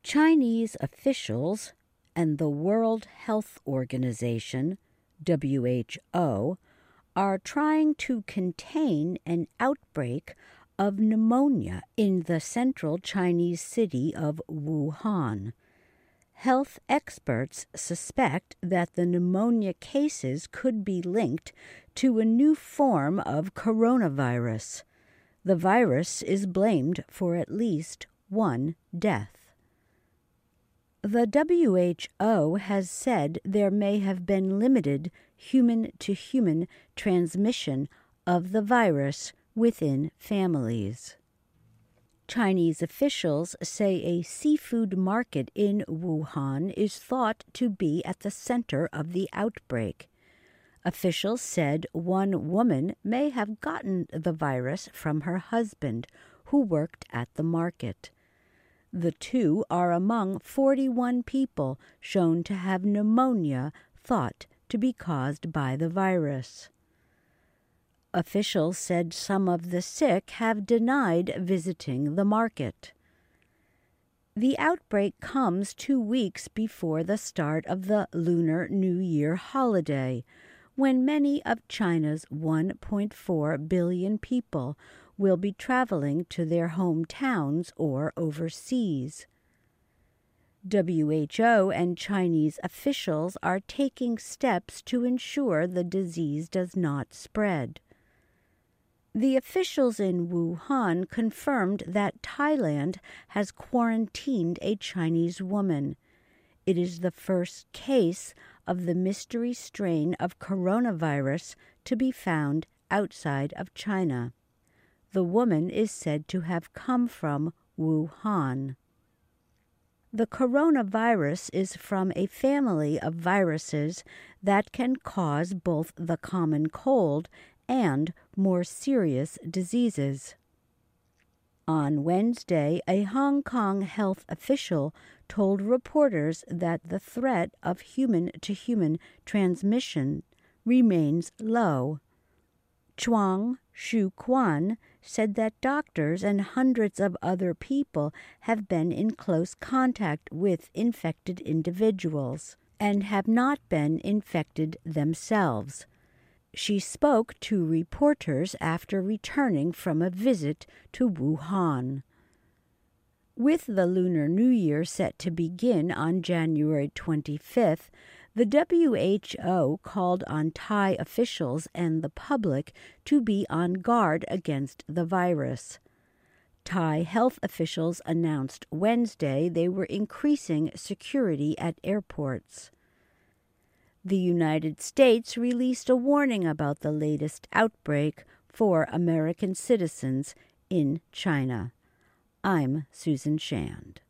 Chinese officials and the World Health Organization, WHO, are trying to contain an outbreak of pneumonia in the central Chinese city of Wuhan. Health experts suspect that the pneumonia cases could be linked to a new form of coronavirus. The virus is blamed for at least one death. The WHO has said there may have been limited human-to-human transmission of the virus within families. Chinese officials say a seafood market in Wuhan is thought to be at the center of the outbreak. Officials said one woman may have gotten the virus from her husband, who worked at the market. The two are among 41 people shown to have pneumonia thought to be caused by the virus. Officials said some of the sick have denied visiting the market. The outbreak comes 2 weeks before the start of the Lunar New Year holiday, when many of China's 1.4 billion people will be traveling to their hometowns or overseas. WHO and Chinese officials are taking steps to ensure the disease does not spread. The officials in Wuhan confirmed that Thailand has quarantined a Chinese woman. It is the first case of the mystery strain of coronavirus to be found outside of China. The woman is said to have come from Wuhan. The coronavirus is from a family of viruses that can cause both the common cold and more serious diseases. On Wednesday, a Hong Kong health official told reporters that the threat of human-to-human transmission remains low. Chuang Shuquan said that doctors and hundreds of other people have been in close contact with infected individuals and have not been infected themselves. She spoke to reporters after returning from a visit to Wuhan. With the Lunar New Year set to begin on January 25th, the WHO called on Thai officials and the public to be on guard against the virus. Thai health officials announced Wednesday they were increasing security at airports. The United States released a warning about the latest outbreak for American citizens in China. I'm Susan Shand.